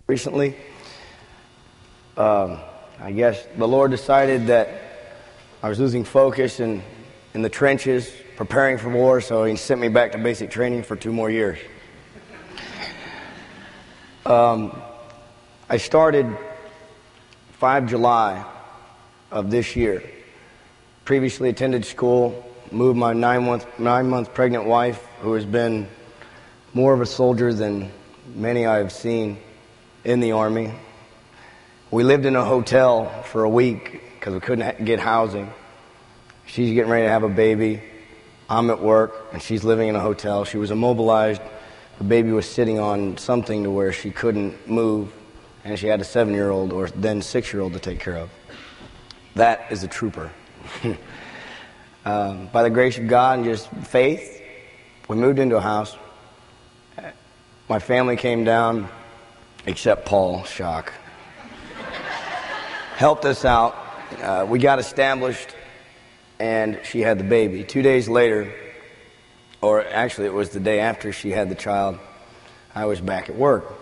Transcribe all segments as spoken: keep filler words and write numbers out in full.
recently. Um, I guess the Lord decided that I was losing focus in, in the trenches, preparing for war, so He sent me back to basic training for two more years. Um, I started the fifth of July of this year. Previously attended school, moved my nine-month nine-month pregnant wife, who has been more of a soldier than many I have seen in the Army. We lived in a hotel for a week because we couldn't get housing. She's getting ready to have a baby. I'm at work, and she's living in a hotel. She was immobilized. The baby was sitting on something to where she couldn't move, and she had a seven-year-old or then six-year-old to take care of. That is a trooper. um, by the grace of God and just faith, we moved into a house. My family came down, except Paul, shock. Helped us out. Uh, we got established, and she had the baby. Two days later, or actually it was the day after she had the child, I was back at work.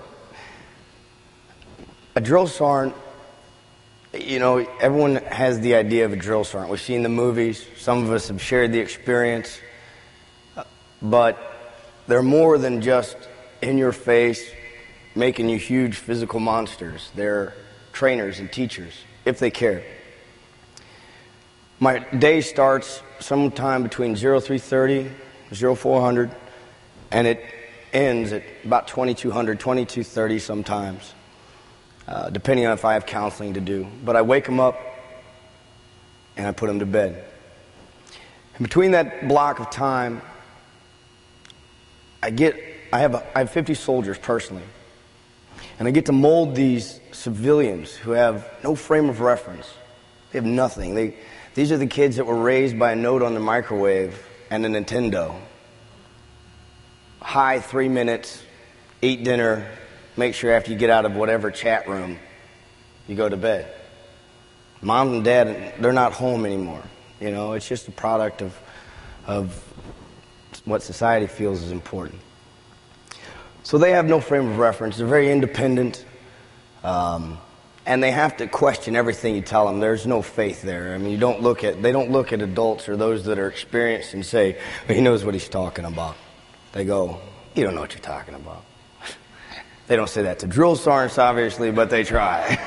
A drill sergeant, you know, everyone has the idea of a drill sergeant. We've seen the movies. Some of us have shared the experience. But they're more than just in your face, making you huge physical monsters. They're trainers and teachers, if they care. My day starts sometime between three thirty, four hundred, and it ends at about twenty-two hundred, twenty-two thirty sometimes, uh, depending on if I have counseling to do. But I wake them up, and I put them to bed. And between that block of time, I get, I have, a, I have fifty soldiers personally, and I get to mold these civilians who have no frame of reference. They have nothing. They, these are the kids that were raised by a note on the microwave and a Nintendo. Hi, three minutes, eat dinner, make sure after you get out of whatever chat room, you go to bed. Mom and dad, they're not home anymore. You know, it's just a product of, of what society feels is important. So they have no frame of reference. They're very independent. Um, and they have to question everything you tell them. There's no faith there. I mean, you don't look at, they don't look at adults or those that are experienced and say, well, he knows what he's talking about. They go, you don't know what you're talking about. They don't say that to drill sergeants, obviously, but they try.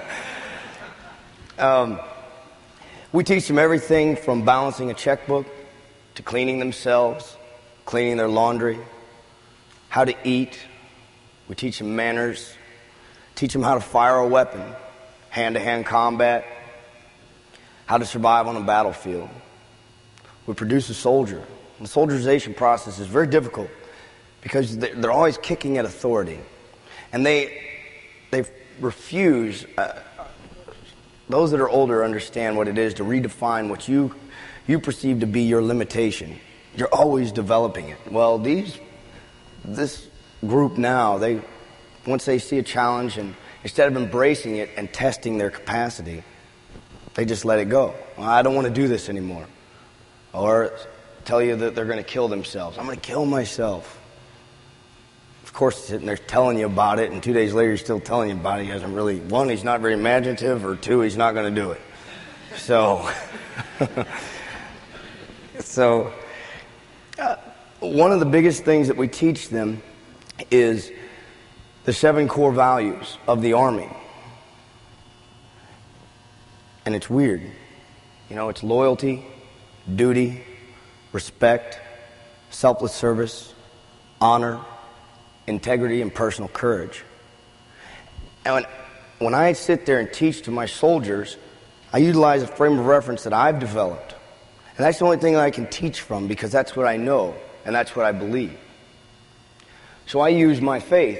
um, we teach them everything from balancing a checkbook to cleaning themselves, cleaning their laundry, how to eat. We teach them manners, teach them how to fire a weapon, hand-to-hand combat, how to survive on a battlefield. We produce a soldier. The soldierization process is very difficult because they're always kicking at authority. And they they refuse, uh, those that are older understand what it is to redefine what you you perceive to be your limitation. You're always developing it. Well, these this group now, they once they see a challenge, and instead of embracing it and testing their capacity, they just let it go. Well, I don't want to do this anymore. Or tell you that they're going to kill themselves. I'm going to kill myself. Of course, sitting there telling you about it, and two days later he's still telling you about it. He hasn't really, one, he's not very imaginative, or two, he's not going to do it. So, so uh, one of the biggest things that we teach them is the seven core values of the Army. And it's weird. You know, it's loyalty, duty, respect, selfless service, honor, integrity, and personal courage. And when, when I sit there and teach to my soldiers, I utilize a frame of reference that I've developed. And that's the only thing that I can teach from, because that's what I know and that's what I believe. So I use my faith.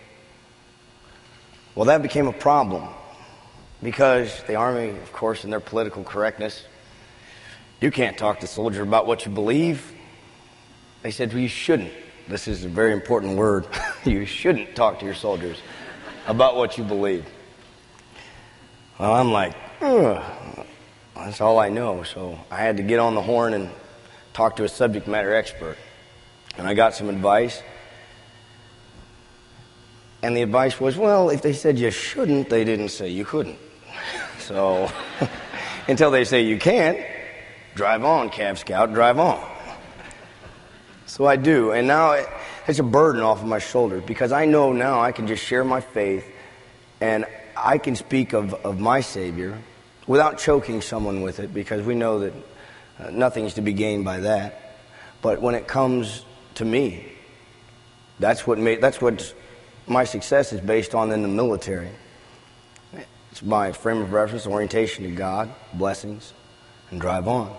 Well, that became a problem because the Army, of course, in their political correctness, you can't talk to soldiers about what you believe. They said, well, you shouldn't. This is a very important word. You shouldn't talk to your soldiers about what you believe. Well, I'm like, ugh, that's all I know. So I had to get on the horn and talk to a subject matter expert. And I got some advice. And the advice was, well, if they said you shouldn't, they didn't say you couldn't. So until they say you can't, drive on, Cab Scout, drive on. So I do, and now it, it's a burden off of my shoulders because I know now I can just share my faith and I can speak of, of my Savior without choking someone with it, because we know that uh, nothing is to be gained by that. But when it comes to me, that's what made, that's what my success is based on in the military. It's my frame of reference, orientation to God, blessings, and drive on.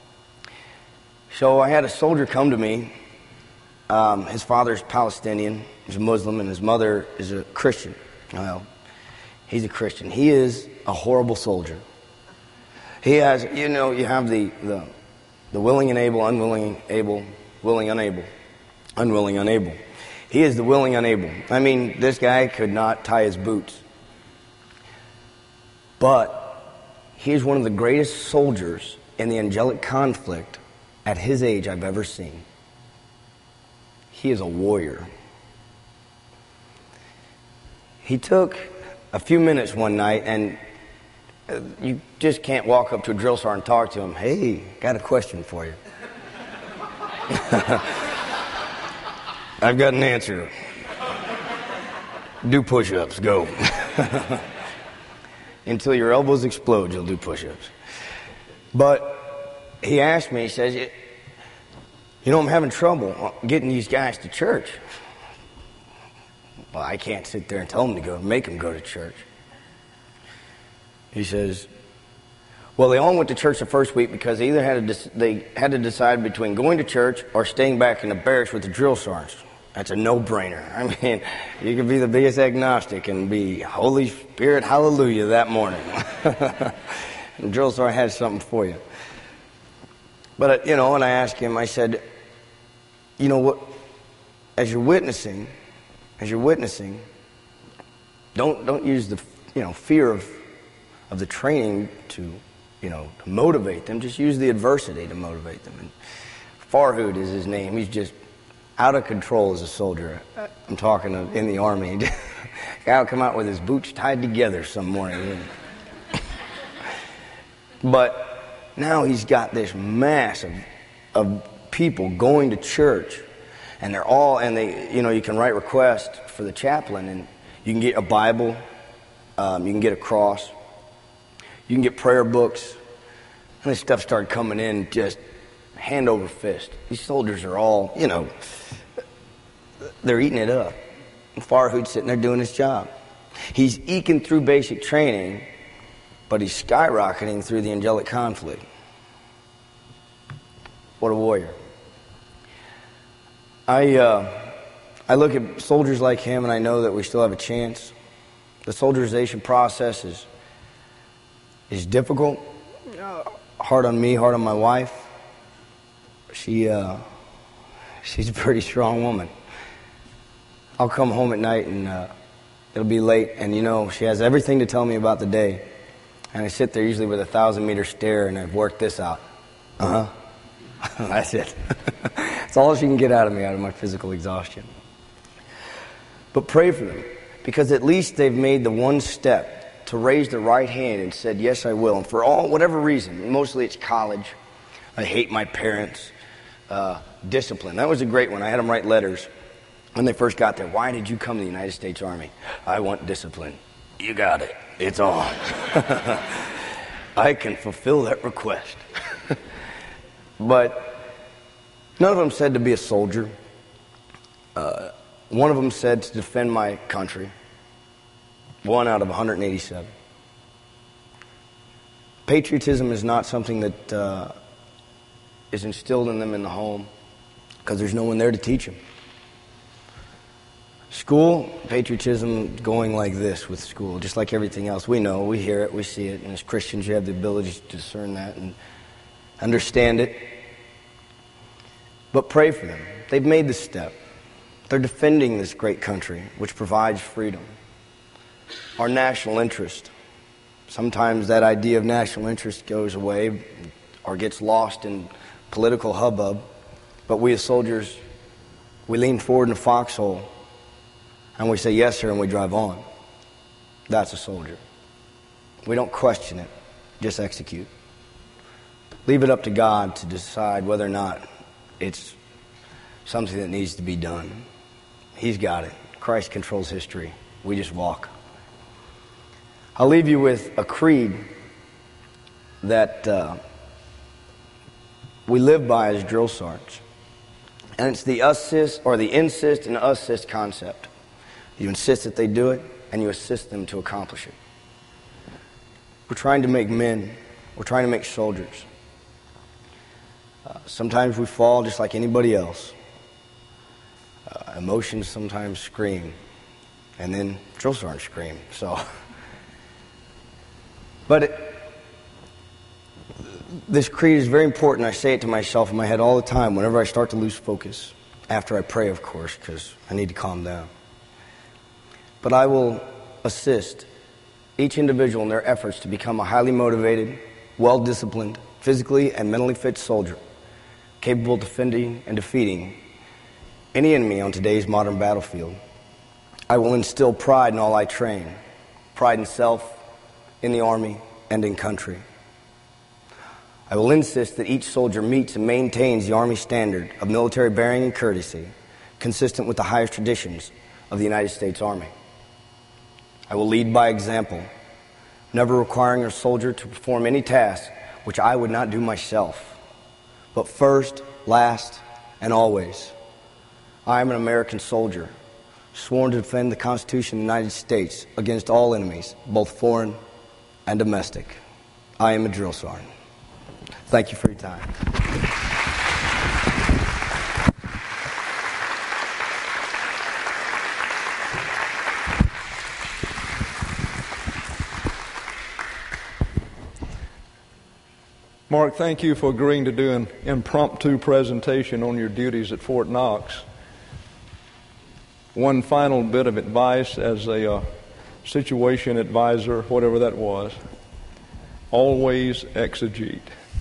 So I had a soldier come to me. Um, his father's Palestinian, he's a Muslim, and his mother is a Christian. Well, he's a Christian. He is a horrible soldier. He has, you know, you have the, the, the willing and able, unwilling, able, willing, unable, unwilling, unable. He is the willing, unable. I mean, this guy could not tie his boots. But he is one of the greatest soldiers in the angelic conflict at his age I've ever seen. He is a warrior. He took a few minutes one night, and you just can't walk up to a drill sergeant and talk to him. Hey, got a question for you. I've got an answer. Do push-ups, go. Until your elbows explode, you'll do push-ups. But he asked me, he says, you know, I'm having trouble getting these guys to church. Well, I can't sit there and tell them to go, make them go to church. He says, well, they all went to church the first week because they either had to, they had to decide between going to church or staying back in the barracks with the drill sergeants. That's a no-brainer. I mean, you could be the biggest agnostic and be Holy Spirit, hallelujah, that morning. And drill sergeant had something for you. But, you know, and I asked him, I said, you know what, as you're witnessing, as you're witnessing, don't don't use the, you know, fear of of the training to, you know, to motivate them. Just use the adversity to motivate them. And Farhood is his name. He's just out of control as a soldier. I'm talking of in the Army. Guy will come out with his boots tied together some morning. But now he's got this mass of, of people going to church, and they're all, and they, you know, you can write requests for the chaplain, and you can get a Bible, um, you can get a cross, you can get prayer books, and this stuff started coming in just hand over fist. These soldiers are all, you know, they're eating it up. And Farhood's sitting there doing his job. He's eking through basic training, but he's skyrocketing through the angelic conflict. What a warrior. I uh, I look at soldiers like him, and I know that we still have a chance. The soldierization process is, is difficult, hard on me, hard on my wife. She uh, she's a pretty strong woman. I'll come home at night, and uh, it'll be late, and you know, she has everything to tell me about the day. And I sit there usually with a thousand meter stare, and I've worked this out. Uh-huh. That's it. That's all she can get out of me, out of my physical exhaustion. But pray for them, because at least they've made the one step to raise their right hand and said, yes, I will. And for all, whatever reason, mostly it's college. I hate my parents. Uh, discipline. That was a great one. I had them write letters when they first got there. Why did you come to the United States Army? I want discipline. You got it. It's on. I can fulfill that request. But none of them said to be a soldier. Uh, one of them said to defend my country. One out of one hundred eighty-seven. Patriotism is not something that uh, is instilled in them in the home, because there's no one there to teach them. School, patriotism going like this with school, just like everything else. We know, we hear it, we see it, and as Christians you have the ability to discern that and understand it. But pray for them. They've made the step. They're defending this great country, which provides freedom. Our national interest. Sometimes that idea of national interest goes away or gets lost in political hubbub. But we as soldiers, we lean forward in the foxhole And we say, yes, sir, and we drive on. That's a soldier. We don't question it, just execute. Leave it up to God to decide whether or not it's something that needs to be done. He's got it. Christ controls history. We just walk. I'll leave you with a creed that uh, we live by as drill sergeants. And it's the assist or the insist and assist concept. You insist that they do it, and you assist them to accomplish it. We're trying to make men. We're trying to make soldiers. Uh, sometimes we fall just like anybody else. Uh, emotions sometimes scream, and then drill sergeants scream. So, but it, this creed is very important. I say it to myself in my head all the time whenever I start to lose focus. After I pray, of course, because I need to calm down. But I will assist each individual in their efforts to become a highly motivated, well-disciplined, physically and mentally fit soldier, capable of defending and defeating any enemy on today's modern battlefield. I will instill pride in all I train, pride in self, in the Army, and in country. I will insist that each soldier meets and maintains the Army standard of military bearing and courtesy, consistent with the highest traditions of the United States Army. I will lead by example, never requiring a soldier to perform any task which I would not do myself. But first, last, and always, I am an American soldier, sworn to defend the Constitution of the United States against all enemies, both foreign and domestic. I am a drill sergeant. Thank you for your time. Mark, thank you for agreeing to do an impromptu presentation on your duties at Fort Knox. One final bit of advice as a uh, situation advisor, whatever that was, always exegete.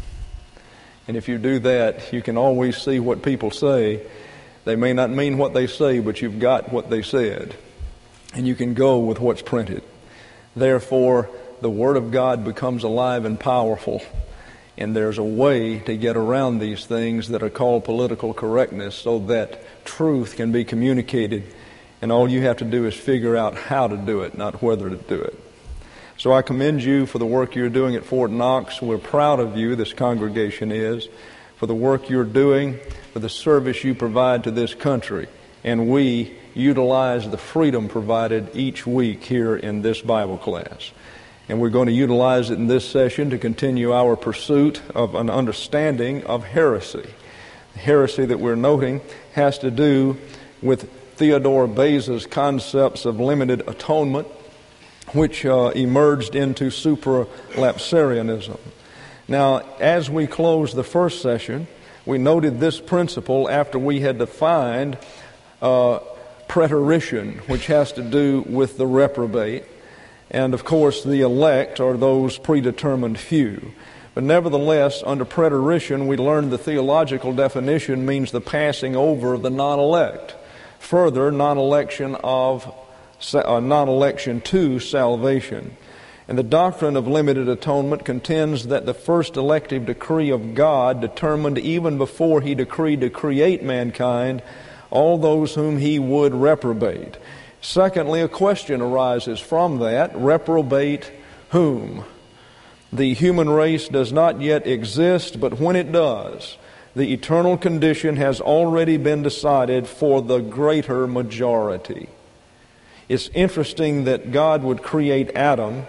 And if you do that, you can always see what people say. They may not mean what they say, but you've got what they said. And you can go with what's printed. Therefore, the Word of God becomes alive and powerful. And there's a way to get around these things that are called political correctness so that truth can be communicated. And all you have to do is figure out how to do it, not whether to do it. So I commend you for the work you're doing at Fort Knox. We're proud of you, this congregation is, for the work you're doing, for the service you provide to this country. And we utilize the freedom provided each week here in this Bible class. And we're going to utilize it in this session to continue our pursuit of an understanding of heresy. The heresy that we're noting has to do with Theodore Beza's concepts of limited atonement, which uh, emerged into supralapsarianism. Now, as we closed the first session, we noted this principle after we had defined uh, preterition, which has to do with the reprobate. And, of course, the elect are those predetermined few. But nevertheless, under preterition, we learned the theological definition means the passing over of the non-elect. Further, non-election of uh, non-election to salvation. And the doctrine of limited atonement contends that the first elective decree of God determined even before He decreed to create mankind all those whom He would reprobate. Secondly, a question arises from that: reprobate whom? The human race does not yet exist, but when it does, the eternal condition has already been decided for the greater majority. It's interesting that God would create Adam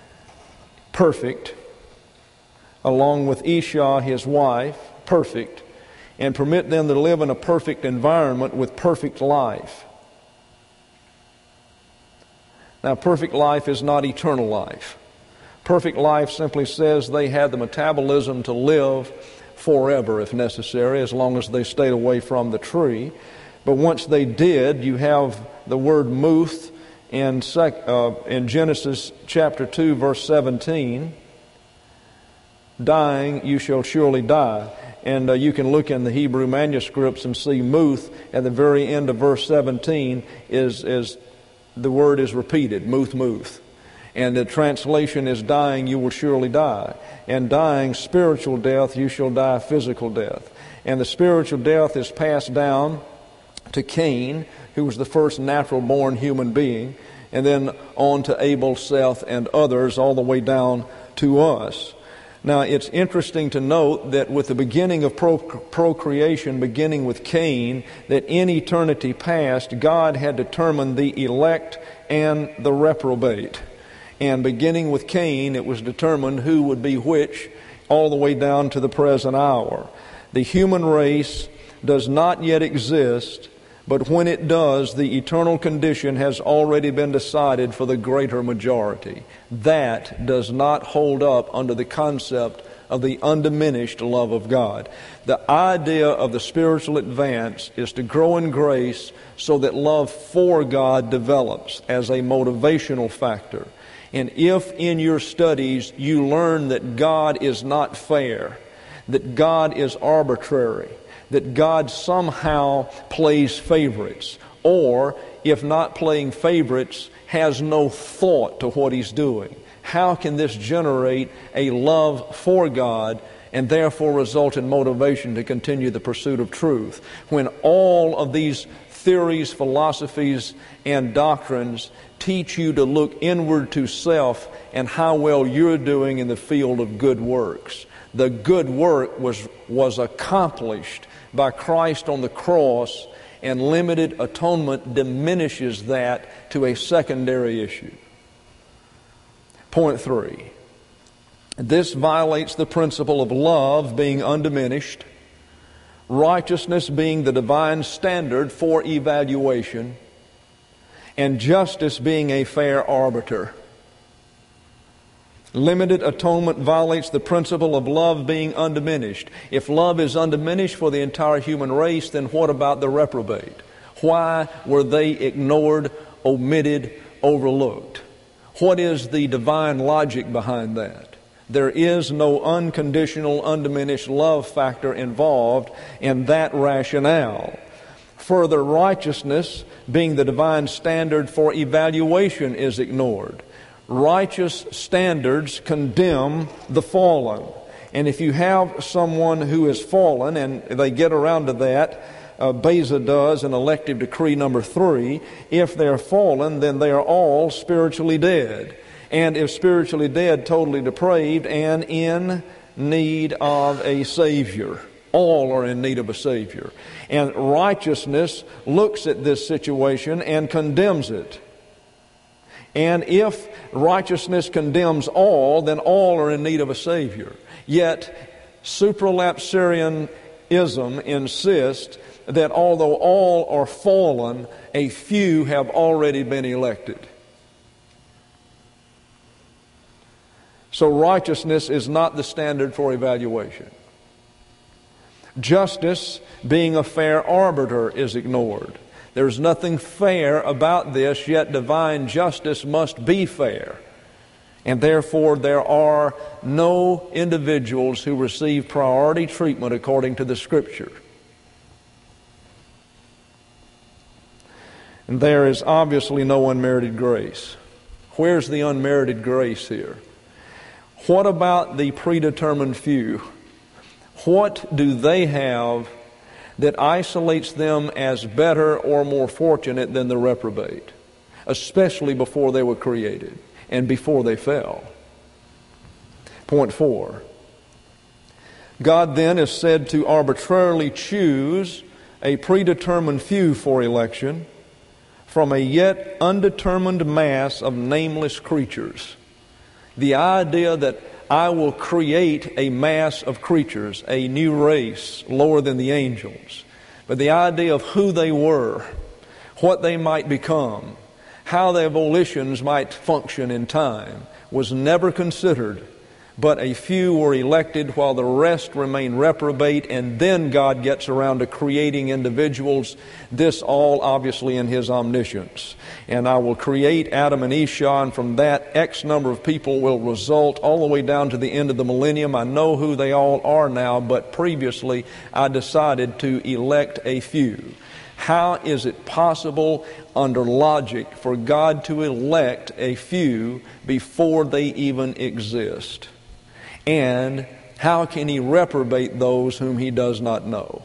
perfect, along with Isha, his wife, perfect, and permit them to live in a perfect environment with perfect life. Now, perfect life is not eternal life. Perfect life simply says they had the metabolism to live forever if necessary, as long as they stayed away from the tree. But once they did, you have the word muth in, sec, uh, in Genesis chapter two, verse seventeen. Dying, you shall surely die. And uh, you can look in the Hebrew manuscripts and see muth at the very end of verse seventeen is, is the word is repeated, muth muth. And the translation is dying, you will surely die. And dying, spiritual death, you shall die physical death. And the spiritual death is passed down to Cain, who was the first natural-born human being, and then on to Abel, Seth, and others, all the way down to us. Now, it's interesting to note that with the beginning of procreation, beginning with Cain, that in eternity past, God had determined the elect and the reprobate. And beginning with Cain, it was determined who would be which all the way down to the present hour. The human race does not yet exist, but when it does, the eternal condition has already been decided for the greater majority. That does not hold up under the concept of the undiminished love of God. The idea of the spiritual advance is to grow in grace so that love for God develops as a motivational factor. And if in your studies you learn that God is not fair, that God is arbitrary, that God somehow plays favorites, or, if not playing favorites, has no thought to what He's doing, how can this generate a love for God and therefore result in motivation to continue the pursuit of truth, when all of these theories, philosophies, and doctrines teach you to look inward to self and how well you're doing in the field of good works? The good work was, was accomplished by Christ on the cross, and limited atonement diminishes that to a secondary issue. Point three. This violates the principle of love being undiminished, righteousness being the divine standard for evaluation, and justice being a fair arbiter. Limited atonement violates the principle of love being undiminished. If love is undiminished for the entire human race, then what about the reprobate? Why were they ignored, omitted, overlooked? What is the divine logic behind that? There is no unconditional, undiminished love factor involved in that rationale. Further, righteousness, being the divine standard for evaluation, is ignored. Righteous standards condemn the fallen. And if you have someone who is fallen, and they get around to that, uh, Beza does in elective decree number three, if they're fallen, then they are all spiritually dead. And if spiritually dead, totally depraved, and in need of a Savior. All are in need of a Savior. And righteousness looks at this situation and condemns it. And if righteousness condemns all, then all are in need of a Savior. Yet, supralapsarianism insists that although all are fallen, a few have already been elected. So righteousness is not the standard for evaluation. Justice, being a fair arbiter, is ignored. There's nothing fair about this, yet divine justice must be fair. And therefore there are no individuals who receive priority treatment according to the Scripture. And there is obviously no unmerited grace. Where's the unmerited grace here? What about the predetermined few? What do they have that isolates them as better or more fortunate than the reprobate, especially before they were created and before they fell? Point four. God then is said to arbitrarily choose a predetermined few for election from a yet undetermined mass of nameless creatures. The idea that I will create a mass of creatures, a new race lower than the angels. But the idea of who they were, what they might become, how their volitions might function in time, was never considered. But a few were elected while the rest remain reprobate, and then God gets around to creating individuals, this all obviously in His omniscience. And I will create Adam and Esau, and from that X number of people will result all the way down to the end of the millennium. I know who they all are now, but previously I decided to elect a few. How is it possible under logic for God to elect a few before they even exist? And how can He reprobate those whom He does not know?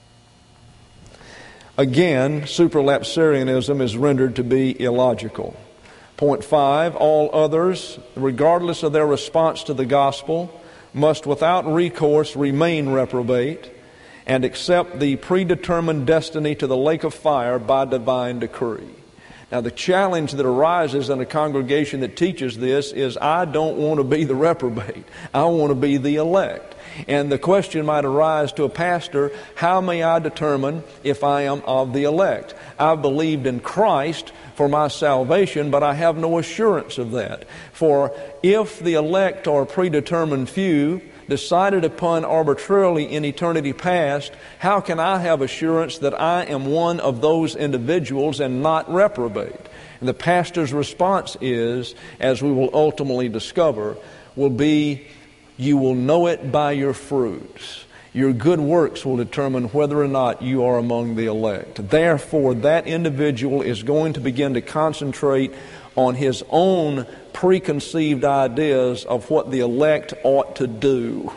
Again, supralapsarianism is rendered to be illogical. Point five, all others, regardless of their response to the gospel, must without recourse remain reprobate and accept the predetermined destiny to the lake of fire by divine decree. Now, the challenge that arises in a congregation that teaches this is, I don't want to be the reprobate. I want to be the elect. And the question might arise to a pastor, how may I determine if I am of the elect? I've believed in Christ for my salvation, but I have no assurance of that. For if the elect are predetermined few, decided upon arbitrarily in eternity past, how can I have assurance that I am one of those individuals and not reprobate? And the pastor's response is, as we will ultimately discover, will be, you will know it by your fruits. Your good works will determine whether or not you are among the elect. Therefore, that individual is going to begin to concentrate on his own preconceived ideas of what the elect ought to do,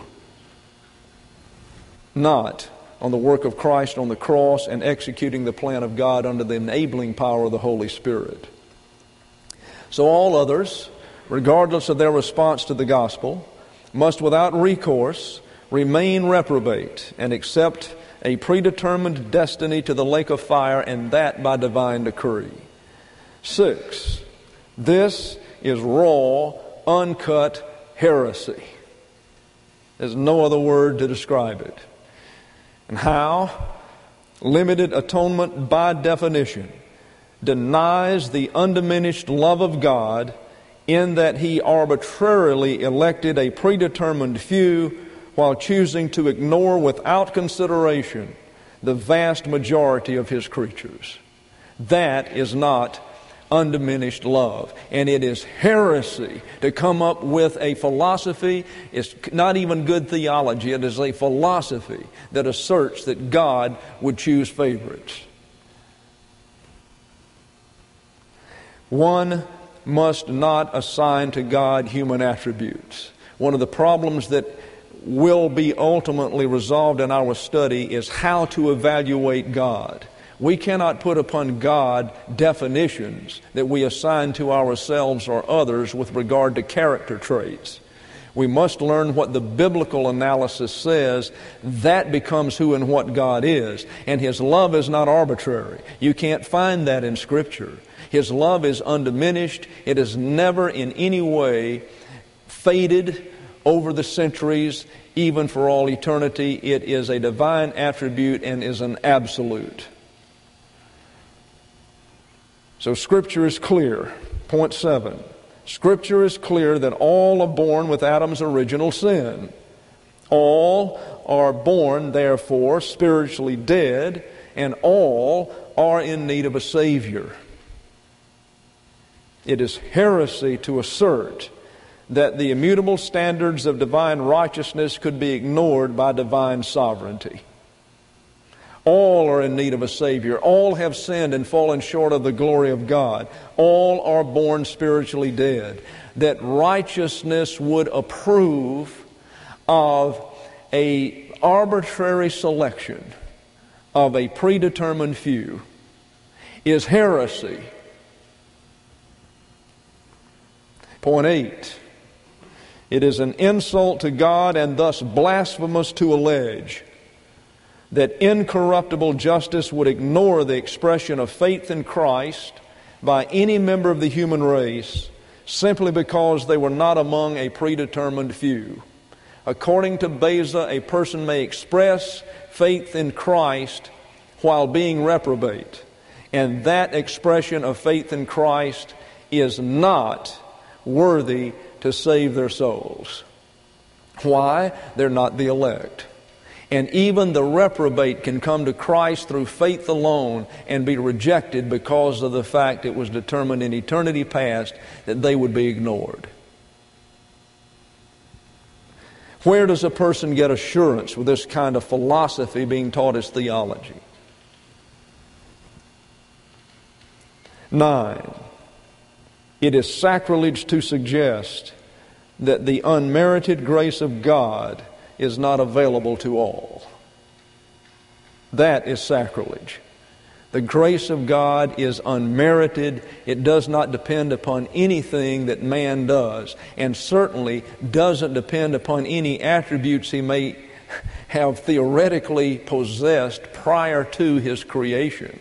not on the work of Christ on the cross and executing the plan of God under the enabling power of the Holy Spirit. So all others, regardless of their response to the gospel, must without recourse remain reprobate and accept a predetermined destiny to the lake of fire, and that by divine decree. Six, this is raw, uncut heresy. There's no other word to describe it. And how? Limited atonement, by definition, denies the undiminished love of God in that He arbitrarily elected a predetermined few while choosing to ignore without consideration the vast majority of His creatures. That is not undiminished love. And it is heresy to come up with a philosophy. It's not even good theology. It is a philosophy that asserts that God would choose favorites. One must not assign to God human attributes. One of the problems that will be ultimately resolved in our study is how to evaluate God. We cannot put upon God definitions that we assign to ourselves or others with regard to character traits. We must learn what the biblical analysis says. That becomes who and what God is. And His love is not arbitrary. You can't find that in Scripture. His love is undiminished. It has never in any way faded over the centuries, even for all eternity. It is a divine attribute and is an absolute. So Scripture is clear. Point seven. Scripture is clear that all are born with Adam's original sin. All are born, therefore, spiritually dead, and all are in need of a Savior. It is heresy to assert that the immutable standards of divine righteousness could be ignored by divine sovereignty. All are in need of a Savior. All have sinned and fallen short of the glory of God. All are born spiritually dead. That righteousness would approve of an arbitrary selection of a predetermined few is heresy. Point eight. It is an insult to God and thus blasphemous to allege that incorruptible justice would ignore the expression of faith in Christ by any member of the human race simply because they were not among a predetermined few. According to Beza, a person may express faith in Christ while being reprobate, and that expression of faith in Christ is not worthy to save their souls. Why? They're not the elect. And even the reprobate can come to Christ through faith alone and be rejected because of the fact it was determined in eternity past that they would be ignored. Where does a person get assurance with this kind of philosophy being taught as theology? Nine, it is sacrilege to suggest that the unmerited grace of God is not available to all. That is sacrilege. The grace of God is unmerited. It does not depend upon anything that man does, and certainly doesn't depend upon any attributes he may have theoretically possessed prior to his creation.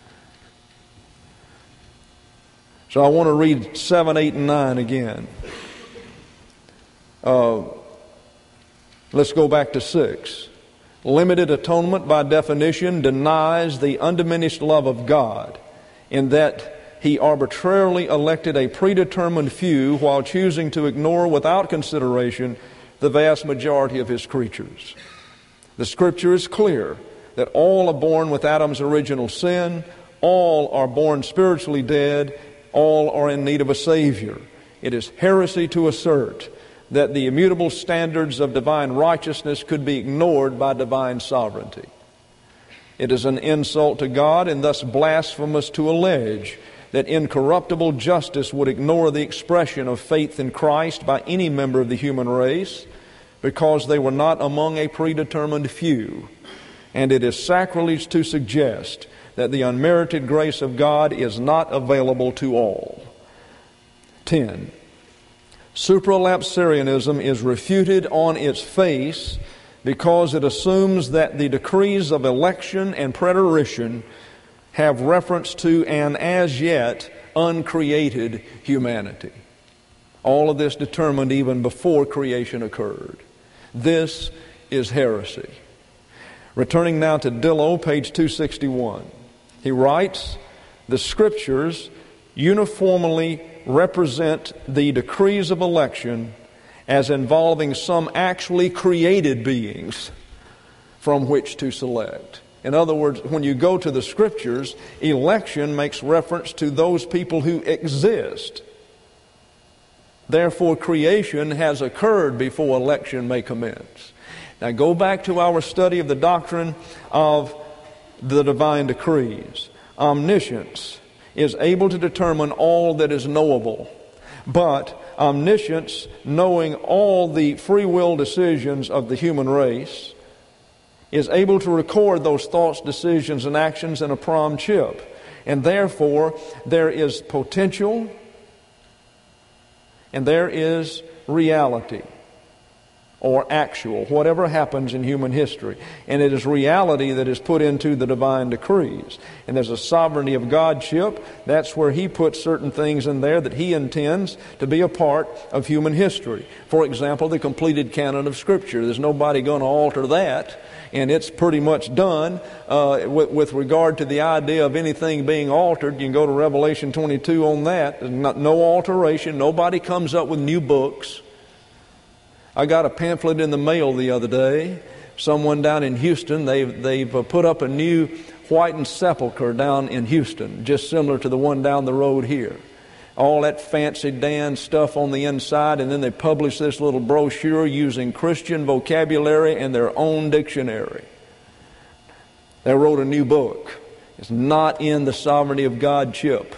So I want to read seven, eight, and nine again. Uh, let's go back to six. Limited atonement, by definition, denies the undiminished love of God in that He arbitrarily elected a predetermined few while choosing to ignore without consideration the vast majority of His creatures. The Scripture is clear that all are born with Adam's original sin, all are born spiritually dead, all are in need of a Savior. It is heresy to assert that the immutable standards of divine righteousness could be ignored by divine sovereignty. It is an insult to God and thus blasphemous to allege that incorruptible justice would ignore the expression of faith in Christ by any member of the human race because they were not among a predetermined few. And it is sacrilege to suggest that the unmerited grace of God is not available to all. Ten. Supralapsarianism is refuted on its face because it assumes that the decrees of election and preterition have reference to an as yet uncreated humanity. All of this determined even before creation occurred. This is heresy. Returning now to Dillow, page two sixty-one. He writes, "The Scriptures uniformly represent the decrees of election as involving some actually created beings from which to select." In other words, when you go to the Scriptures, election makes reference to those people who exist. Therefore, creation has occurred before election may commence. Now go back to our study of the doctrine of the divine decrees. Omniscience is able to determine all that is knowable. But omniscience, knowing all the free will decisions of the human race, is able to record those thoughts, decisions, and actions in a prom chip. And therefore, there is potential and there is reality, or actual, whatever happens in human history. And it is reality that is put into the divine decrees. And there's a sovereignty of God chip. That's where He puts certain things in there that He intends to be a part of human history. For example, the completed canon of Scripture. There's nobody going to alter that. And it's pretty much done. Uh, with, with regard to the idea of anything being altered, you can go to Revelation twenty-two on that. There's not, no alteration. Nobody comes up with new books. I got a pamphlet in the mail the other day. Someone down in Houston, they've, they've put up a new whitened sepulcher down in Houston, just similar to the one down the road here. All that fancy Dan stuff on the inside, and then they publish this little brochure using Christian vocabulary and their own dictionary. They wrote a new book. It's not in the sovereignty of God chip.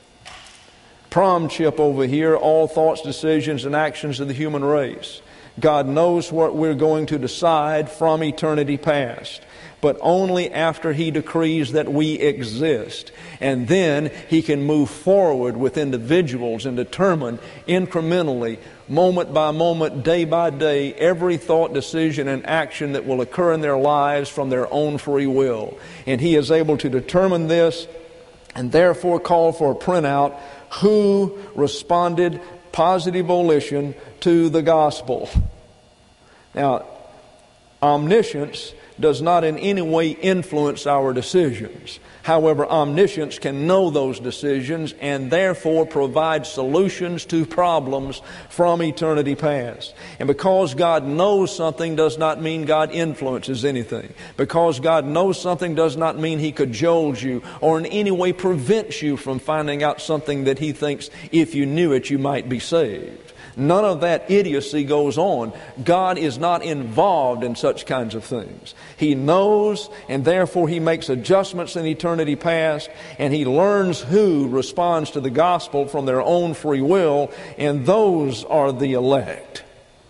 Prom chip over here, all thoughts, decisions, and actions of the human race. God knows what we're going to decide from eternity past, but only after He decrees that we exist. And then He can move forward with individuals and determine incrementally, moment by moment, day by day, every thought, decision, and action that will occur in their lives from their own free will. And He is able to determine this and therefore call for a printout who responded positive volition to the gospel. Now, omniscience does not in any way influence our decisions. However, omniscience can know those decisions and therefore provide solutions to problems from eternity past. And because God knows something does not mean God influences anything. Because God knows something does not mean He cajoles you or in any way prevents you from finding out something that He thinks if you knew it you might be saved. None of that idiocy goes on. God is not involved in such kinds of things. He knows, and therefore He makes adjustments in eternity past, and He learns who responds to the gospel from their own free will, and those are the elect.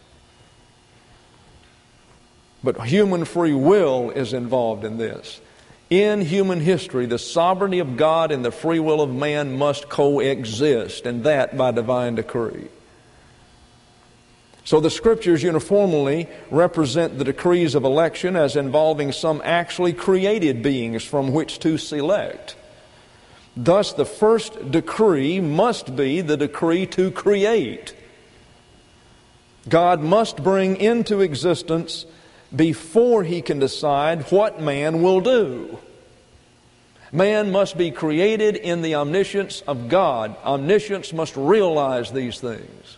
But human free will is involved in this. In human history, the sovereignty of God and the free will of man must coexist, and that by divine decree. So the Scriptures uniformly represent the decrees of election as involving some actually created beings from which to select. Thus, the first decree must be the decree to create. God must bring into existence before He can decide what man will do. Man must be created in the omniscience of God. Omniscience must realize these things.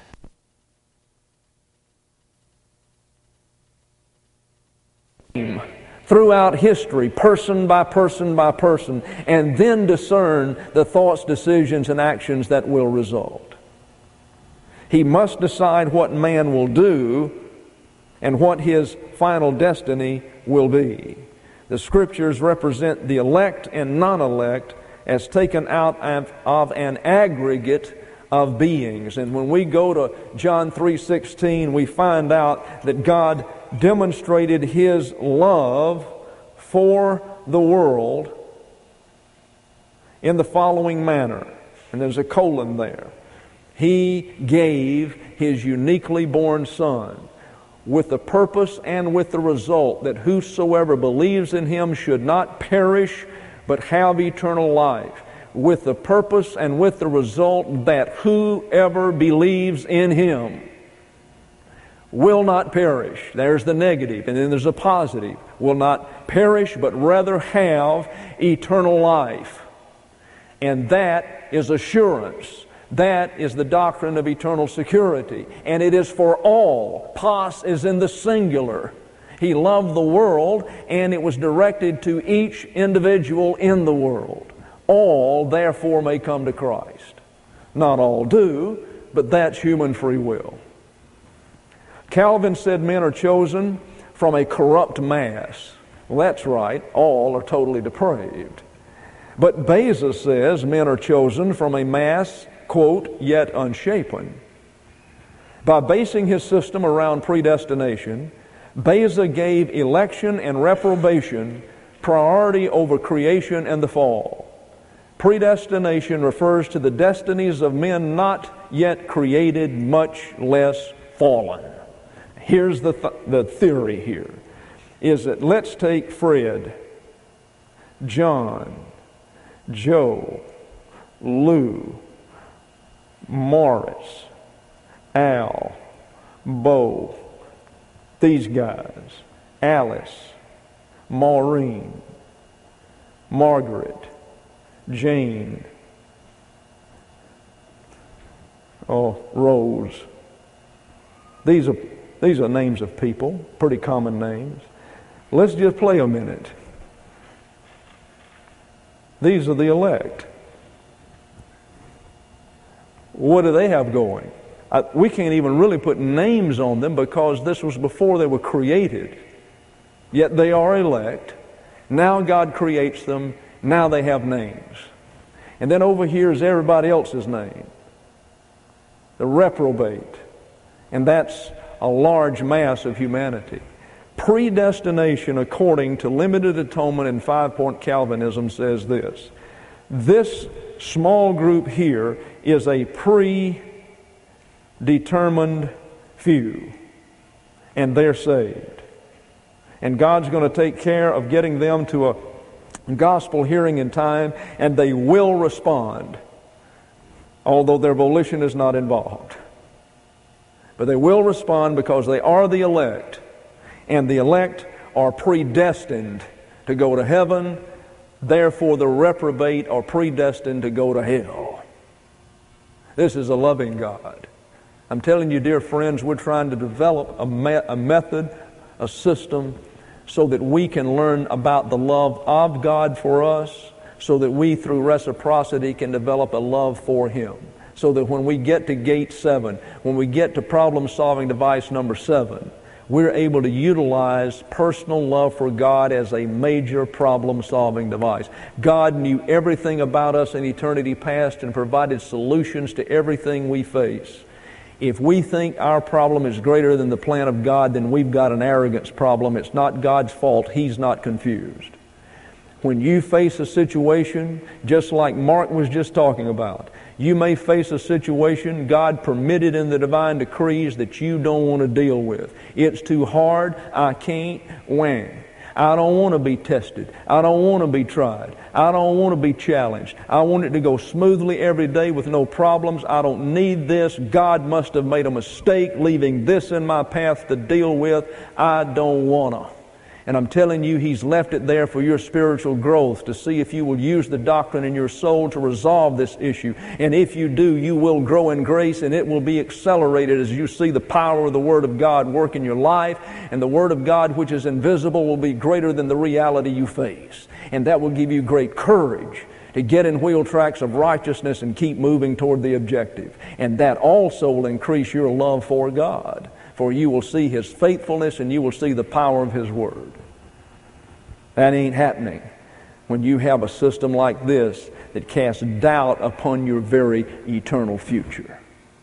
Throughout history, person by person by person, and then discern the thoughts, decisions, and actions that will result. He must decide what man will do and what his final destiny will be. The Scriptures represent the elect and non-elect as taken out of an aggregate of beings. And when we go to John three sixteen, we find out that God demonstrated His love for the world in the following manner. And there's a colon there. He gave His uniquely born Son with the purpose and with the result that whosoever believes in Him should not perish but have eternal life. With the purpose and with the result that whoever believes in Him will not perish. There's the negative, and then there's a positive. Will not perish, but rather have eternal life. And that is assurance. That is the doctrine of eternal security. And it is for all. Pas is in the singular. He loved the world, and it was directed to each individual in the world. All, therefore, may come to Christ. Not all do, but that's human free will. Calvin said men are chosen from a corrupt mass. Well, that's right. All are totally depraved. But Beza says men are chosen from a mass, quote, yet unshapen. By basing his system around predestination, Beza gave election and reprobation priority over creation and the fall. Predestination refers to the destinies of men not yet created, much less fallen. Here's the, th- the theory here, is that let's take Fred, John, Joe, Lou, Morris, Al, Bo, these guys, Alice, Maureen, Margaret, Jane, oh, Rose. These are these are names of people, pretty common names. Let's just play a minute. These are the elect. What do they have going? I, we can't even really put names on them because this was before they were created. Yet they are elect. Now God creates them. Now they have names. And then over here is everybody else's name. The reprobate. And that's a large mass of humanity. Predestination, according to limited atonement and five-point Calvinism, says this. This small group here is a predetermined few. And they're saved. And God's going to take care of getting them to a gospel hearing in time, and they will respond, although their volition is not involved. But they will respond because they are the elect, and the elect are predestined to go to heaven. Therefore, the reprobate are predestined to go to hell. This is a loving God. I'm telling you, dear friends, we're trying to develop a, me- a method, a system, so that we can learn about the love of God for us, so that we, through reciprocity, can develop a love for Him. so that when we get to gate seven, when we get to problem-solving device number seven, we're able to utilize personal love for God as a major problem-solving device. God knew everything about us in eternity past and provided solutions to everything we face. If we think our problem is greater than the plan of God, then we've got an arrogance problem. It's not God's fault. He's not confused. When you face a situation, just like Mark was just talking about, you may face a situation God permitted in the divine decrees that you don't want to deal with. It's too hard. I can't. Whang. I don't want to be tested. I don't want to be tried. I don't want to be challenged. I want it to go smoothly every day with no problems. I don't need this. God must have made a mistake leaving this in my path to deal with. I don't want to. And I'm telling you, He's left it there for your spiritual growth, to see if you will use the doctrine in your soul to resolve this issue. And if you do, you will grow in grace, and it will be accelerated as you see the power of the Word of God work in your life. And the Word of God, which is invisible, will be greater than the reality you face. And that will give you great courage to get in wheel tracks of righteousness and keep moving toward the objective. And that also will increase your love for God, for you will see His faithfulness and you will see the power of His Word. That ain't happening when you have a system like this that casts doubt upon your very eternal future.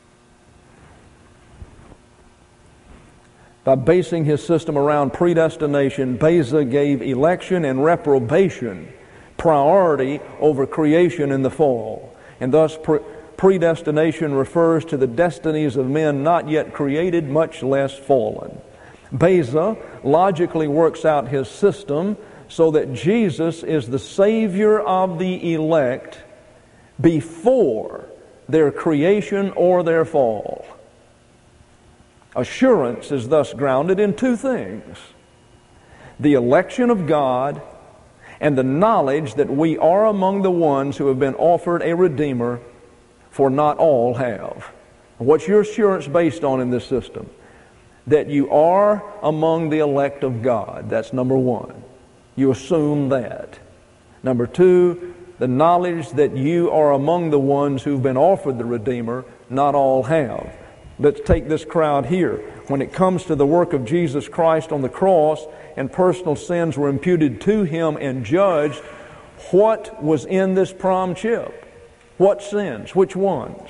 By basing his system around predestination, Beza gave election and reprobation priority over creation in the fall. And thus pre- predestination refers to the destinies of men not yet created, much less fallen. Beza logically works out his system so that Jesus is the Savior of the elect before their creation or their fall. Assurance is thus grounded in two things: the election of God and the knowledge that we are among the ones who have been offered a Redeemer, for not all have. What's your assurance based on in this system? That you are among the elect of God. That's number one. You assume that. Number two, the knowledge that you are among the ones who've been offered the Redeemer, not all have. Let's take this crowd here. When it comes to the work of Jesus Christ on the cross and personal sins were imputed to Him and judged, what was in this prom chip? What sins? Which ones?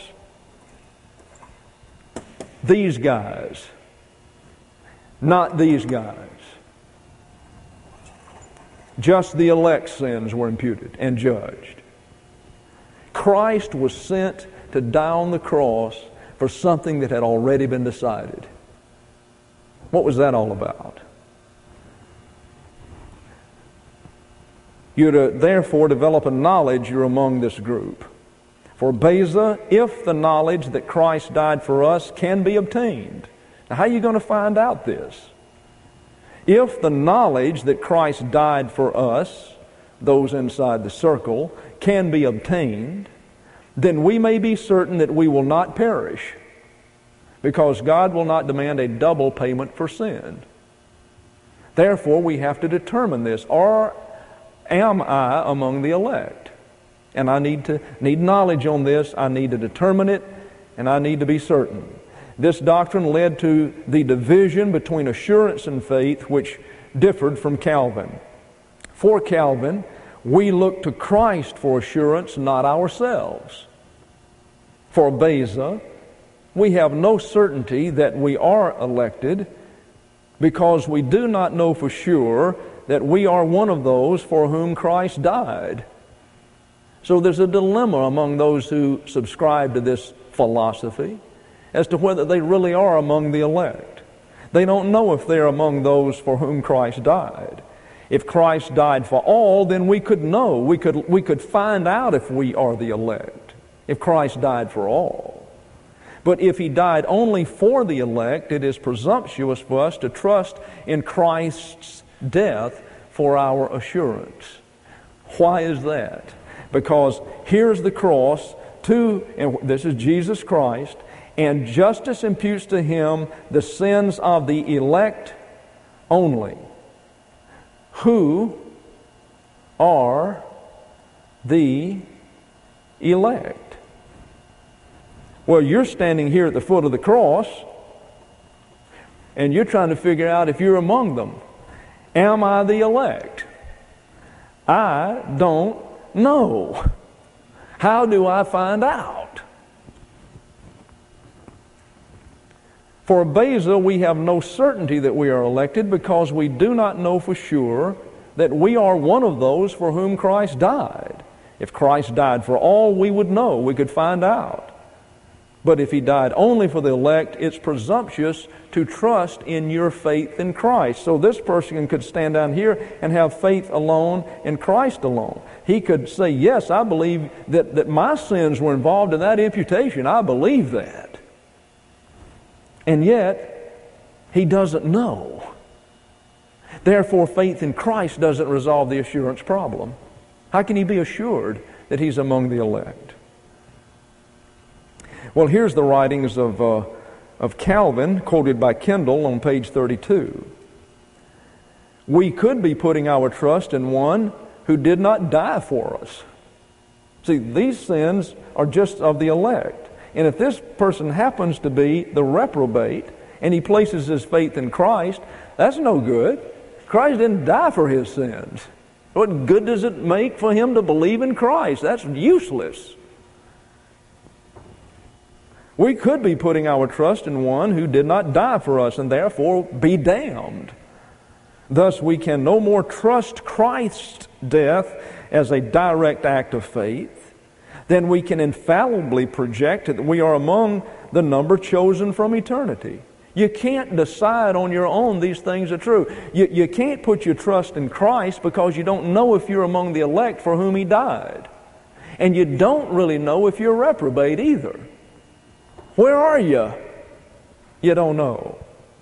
These guys. Not these guys. Just the elect's sins were imputed and judged. Christ was sent to die on the cross for something that had already been decided. What was that all about? You're to therefore develop a knowledge you're among this group. For Beza, if the knowledge that Christ died for us can be obtained. Now, how are you going to find out this? If the knowledge that Christ died for us, those inside the circle, can be obtained, then we may be certain that we will not perish, because God will not demand a double payment for sin. Therefore, we have to determine this. Or am I among the elect? And I need to need knowledge on this. I need to determine it, and I need to be certain. This doctrine led to the division between assurance and faith, which differed from Calvin. For Calvin, we look to Christ for assurance, not ourselves. For Beza, we have no certainty that we are elected, because we do not know for sure that we are one of those for whom Christ died. So there's a dilemma among those who subscribe to this philosophy as to whether they really are among the elect. They don't know if they're among those for whom Christ died. If Christ died for all, then we could know. We could, we could find out if we are the elect, if Christ died for all. But if He died only for the elect, it is presumptuous for us to trust in Christ's death for our assurance. Why is that? Because here's the cross, to, and this is Jesus Christ, and justice imputes to Him the sins of the elect only, who are the elect. Well, you're standing here at the foot of the cross, and you're trying to figure out if you're among them. Am I the elect? I don't know. How do I find out? For Beza, we have no certainty that we are elected because we do not know for sure that we are one of those for whom Christ died. If Christ died for all, we would know. We could find out. But if He died only for the elect, it's presumptuous to trust in your faith in Christ. So this person could stand down here and have faith alone in Christ alone. He could say, yes, I believe that, that my sins were involved in that imputation. I believe that. And yet, he doesn't know. Therefore, faith in Christ doesn't resolve the assurance problem. How can he be assured that he's among the elect? Well, here's the writings of, uh, of Calvin, quoted by Kendall on page thirty-two. We could be putting our trust in one who did not die for us. See, these sins are just of the elect. And if this person happens to be the reprobate and he places his faith in Christ, that's no good. Christ didn't die for his sins. What good does it make for him to believe in Christ? That's useless. We could be putting our trust in one who did not die for us and therefore be damned. Thus, we can no more trust Christ's death as a direct act of faith than we can infallibly project that we are among the number chosen from eternity. You can't decide on your own these things are true. You, you can't put your trust in Christ because you don't know if you're among the elect for whom He died. And you don't really know if you're reprobate either. Where are you? You don't know.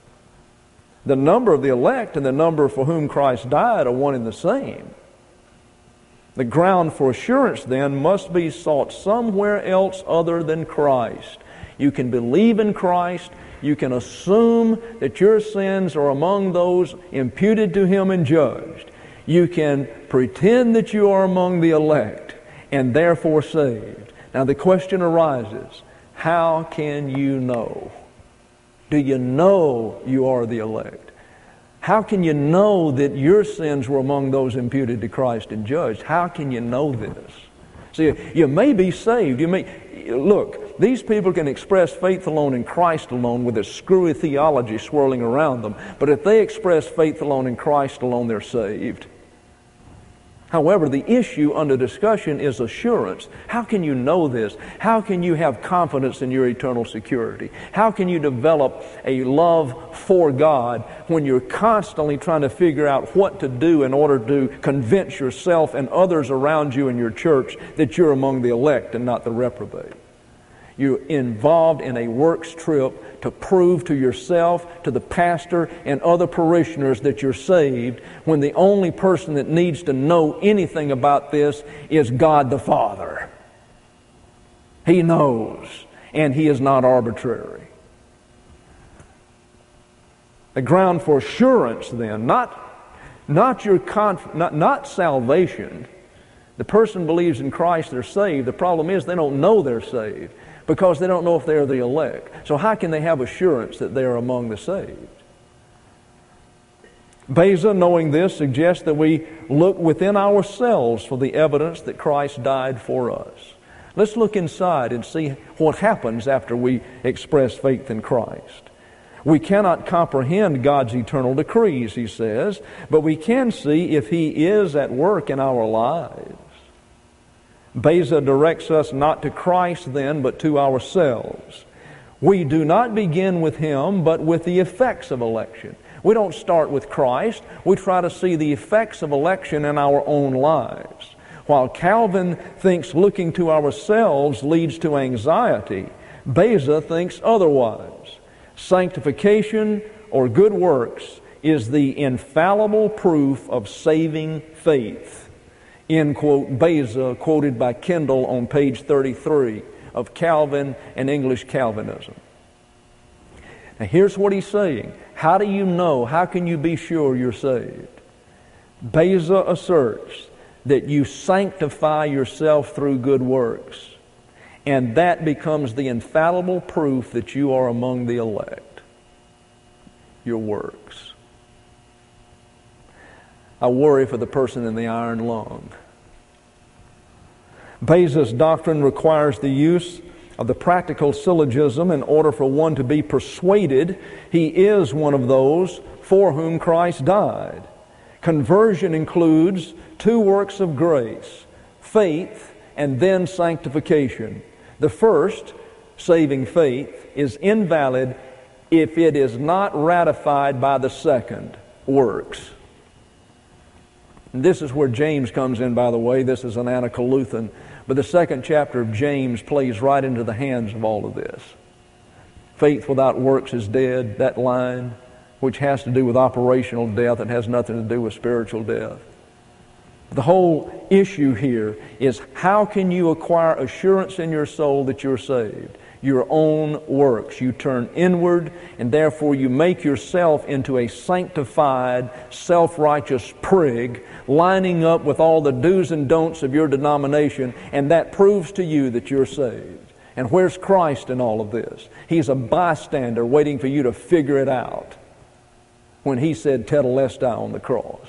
The number of the elect and the number for whom Christ died are one and the same. The ground for assurance then must be sought somewhere else other than Christ. You can believe in Christ. You can assume that your sins are among those imputed to Him and judged. You can pretend that you are among the elect and therefore saved. Now the question arises, how can you know? Do you know you are the elect? How can you know that your sins were among those imputed to Christ and judged? How can you know this? See, you may be saved. You may look, these people can express faith alone in Christ alone with a screwy theology swirling around them. But if they express faith alone in Christ alone, they're saved. However, the issue under discussion is assurance. How can you know this? How can you have confidence in your eternal security? How can you develop a love for God when you're constantly trying to figure out what to do in order to convince yourself and others around you in your church that you're among the elect and not the reprobate? You're involved in a works trip to prove to yourself, to the pastor, and other parishioners that you're saved, when the only person that needs to know anything about this is God the Father. He knows, and He is not arbitrary. The ground for assurance then, not, not, your conf- not, not salvation. The person believes in Christ, they're saved. The problem is they don't know they're saved, because they don't know if they're the elect. So how can they have assurance that they are among the saved? Beza, knowing this, suggests that we look within ourselves for the evidence that Christ died for us. Let's look inside and see what happens after we express faith in Christ. We cannot comprehend God's eternal decrees, he says, but we can see if He is at work in our lives. Beza directs us not to Christ then, but to ourselves. We do not begin with Him, but with the effects of election. We don't start with Christ. We try to see the effects of election in our own lives. While Calvin thinks looking to ourselves leads to anxiety, Beza thinks otherwise. Sanctification or good works is the infallible proof of saving faith. End quote, Beza, quoted by Kendall on page thirty-three of Calvin and English Calvinism. Now here's what he's saying. How do you know? How can you be sure you're saved? Beza asserts that you sanctify yourself through good works, And that becomes the infallible proof that you are among the elect. Your works. I worry for the person in the iron lung. Beza's doctrine requires the use of the practical syllogism in order for one to be persuaded he is one of those for whom Christ died. Conversion includes two works of grace, faith and then sanctification. The first, saving faith, is invalid if it is not ratified by the second, works. And this is where James comes in, by the way. This is an Anacoluthon. But the second chapter of James plays right into the hands of all of this. Faith without works is dead, that line, which has to do with operational death. It has nothing to do with spiritual death. The whole issue here is, how can you acquire assurance in your soul that you're saved? Your own works. You turn inward, and therefore you make yourself into a sanctified, self-righteous prig, lining up with all the do's and don'ts of your denomination, and that proves to you that you're saved. And where's Christ in all of this? He's a bystander waiting for you to figure it out when He said tetelestai on the cross.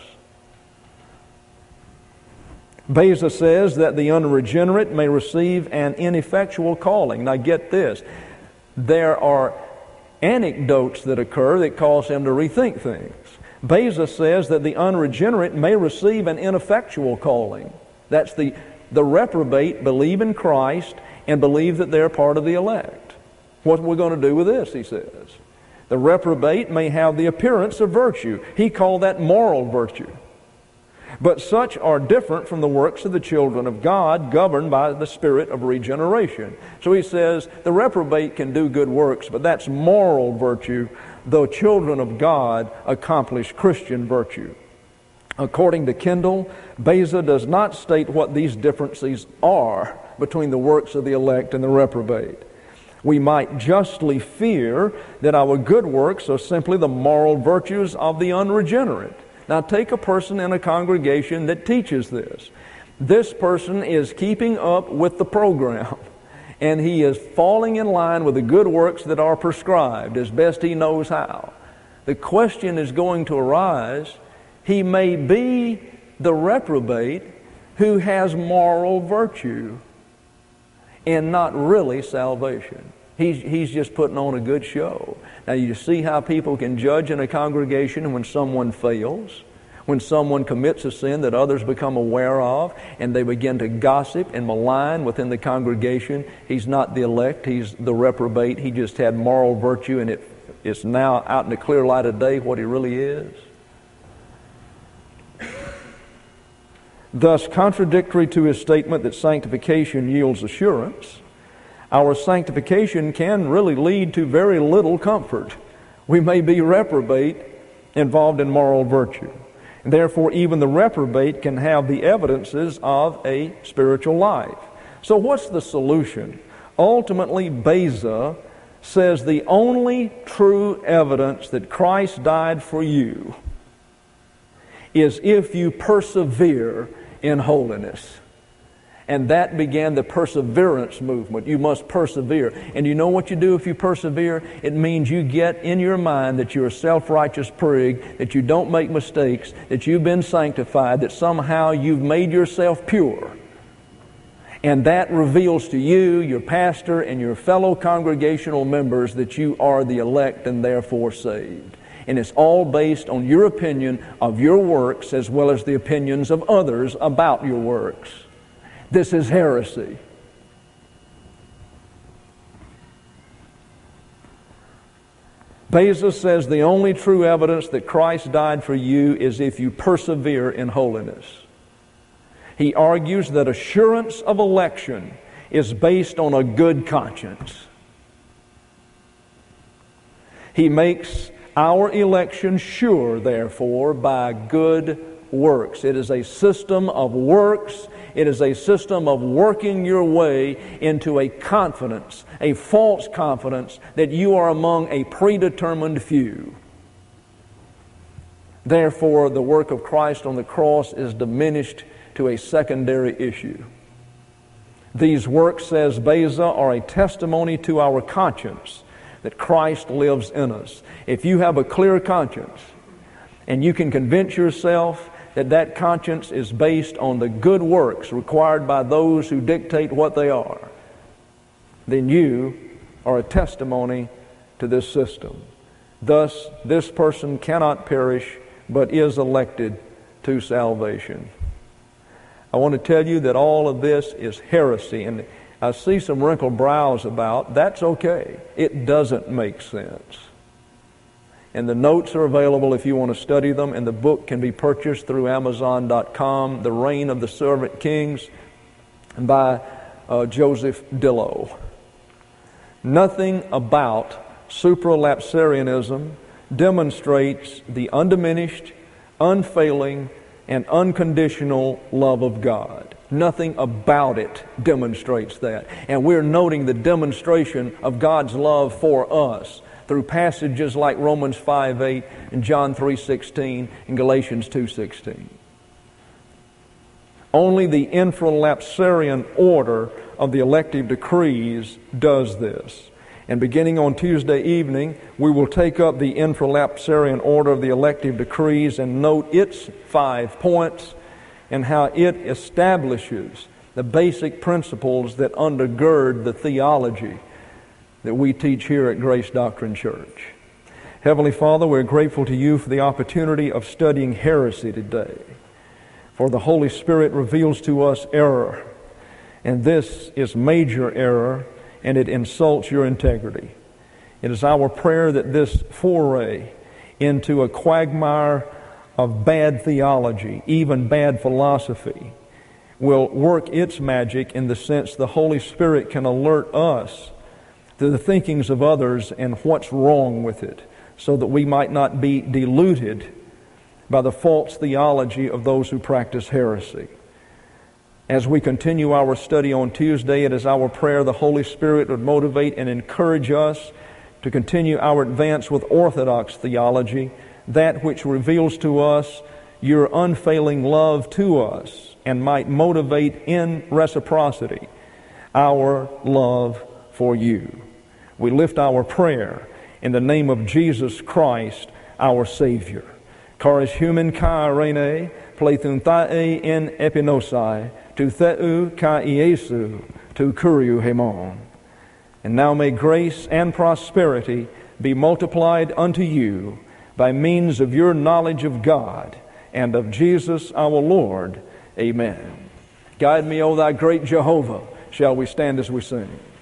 Beza says that the unregenerate may receive an ineffectual calling. Now get this. There are anecdotes that occur that cause him to rethink things. Beza says that the unregenerate may receive an ineffectual calling. That's the, the reprobate believe in Christ and believe that they're part of the elect. What are we going to do with this, he says? The reprobate may have the appearance of virtue. He called that moral virtue. But such are different from the works of the children of God, governed by the Spirit of regeneration. So he says the reprobate can do good works, but that's moral virtue, though children of God accomplish Christian virtue. According to Kendall, Beza does not state what these differences are between the works of the elect and the reprobate. We might justly fear that our good works are simply the moral virtues of the unregenerate. Now take a person in a congregation that teaches this. This person is keeping up with the program, and he is falling in line with the good works that are prescribed as best he knows how. The question is going to arise, he may be the reprobate who has moral virtue and not really salvation. He's, he's just putting on a good show. Now you see how people can judge in a congregation when someone fails, when someone commits a sin that others become aware of, and they begin to gossip and malign within the congregation. He's not the elect, he's the reprobate. He just had moral virtue, and it, it's now out in the clear light of day what he really is. Thus, contradictory to his statement that sanctification yields assurance, our sanctification can really lead to very little comfort. We may be reprobate, involved in moral virtue. And therefore, even the reprobate can have the evidences of a spiritual life. So what's the solution? Ultimately, Beza says the only true evidence that Christ died for you is if you persevere in holiness. And that began the perseverance movement. You must persevere. And you know what you do if you persevere? It means you get in your mind that you're a self-righteous prig, that you don't make mistakes, that you've been sanctified, that somehow you've made yourself pure. And that reveals to you, your pastor, and your fellow congregational members that you are the elect and therefore saved. And it's all based on your opinion of your works as well as the opinions of others about your works. This is heresy. Beza says the only true evidence that Christ died for you is if you persevere in holiness. He argues that assurance of election is based on a good conscience. He makes our election sure, therefore, by good works. It is a system of works. It is a system of working your way into a confidence, a false confidence that you are among a predetermined few. Therefore, the work of Christ on the cross is diminished to a secondary issue. These works, says Beza, are a testimony to our conscience that Christ lives in us. If you have a clear conscience and you can convince yourself that that conscience is based on the good works required by those who dictate what they are, then you are a testimony to this system. Thus, this person cannot perish, but is elected to salvation. I want to tell you that all of this is heresy, and I see some wrinkled brows about. That's okay. It doesn't make sense. And the notes are available if you want to study them, and the book can be purchased through Amazon dot com, The Reign of the Servant Kings, by uh, Joseph Dillow. Nothing about supralapsarianism demonstrates the undiminished, unfailing, and unconditional love of God. Nothing about it demonstrates that. And we're noting the demonstration of God's love for us through passages like Romans five eight and John three sixteen and Galatians two sixteen. Only the infralapsarian order of the elective decrees does this. And beginning on Tuesday evening, we will take up the infralapsarian order of the elective decrees and note its five points and how it establishes the basic principles that undergird the theology that we teach here at Grace Doctrine Church. Heavenly Father, we're grateful to you for the opportunity of studying heresy today. For the Holy Spirit reveals to us error, and this is major error, and it insults your integrity. It is our prayer that this foray into a quagmire of bad theology, even bad philosophy, will work its magic in the sense the Holy Spirit can alert us to the thinkings of others and what's wrong with it, so that we might not be deluded by the false theology of those who practice heresy. As we continue our study on Tuesday, it is our prayer the Holy Spirit would motivate and encourage us to continue our advance with orthodox theology, that which reveals to us your unfailing love to us and might motivate in reciprocity our love for you. We lift our prayer in the name of Jesus Christ, our Savior. Charis human ka rene, plethun thae in epinosai, tu theu ka Iesu, tu kuriu hemon. And now may grace and prosperity be multiplied unto you by means of your knowledge of God and of Jesus our Lord. Amen. Guide me, O thy great Jehovah. Shall we stand as we sing?